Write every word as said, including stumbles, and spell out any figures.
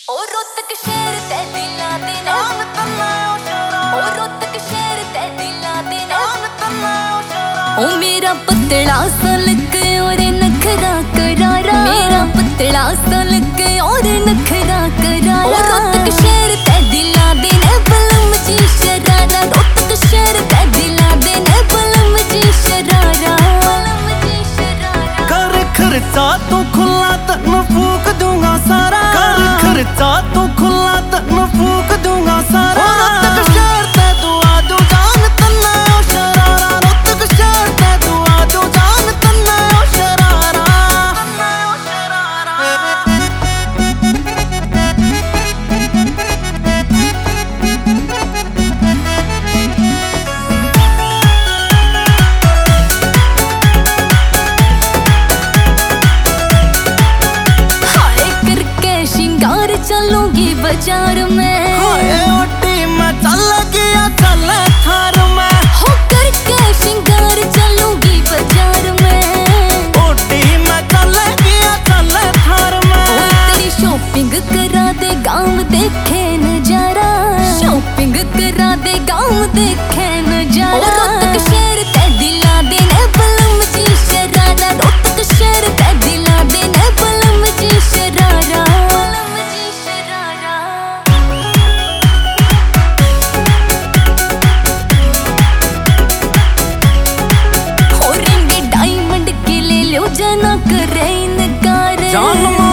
ओ रोतक शहर ते दिला दे नाम तन्ना ओ शरा ओ रोतक शहर ते दिला दे नाम तन्ना ओ शरा ओ मेरा पतला सलक और नखरा करारा मेरा पतला सलक और नखरा करारा ओ रोतक शहर ते दिला दे ने बलम जी शरारा रोतक शहर ते दिला दे ने बलम जी शरारा बलम जी शरारा कर खर्चा तू खुला तन फूक दूंगा सारा कर खर्चा तू खुला तन फूक दूंगा सारा रोतक शहर ते दुआ दू जान तन्ना ओ शरारा रोतक शहर ते दुआ दू जान तन्ना ओ शरारा तन्ना ओ चलूंगी बाजार में हाय ओटी में चल गया चल थार में हो करके श्रृंगार चलूंगी बाजार में ओटी में चल गया चल थार में ओ तेरी शॉपिंग करा दे गाँव देखे नजारा शॉपिंग करा दे गाँव देखे नजारा रोतक शहर ते दिला दे ने बलम जी शरारा रोतक शहर ते दिला दे ने बलम जी शरारा जना करे इनकार जान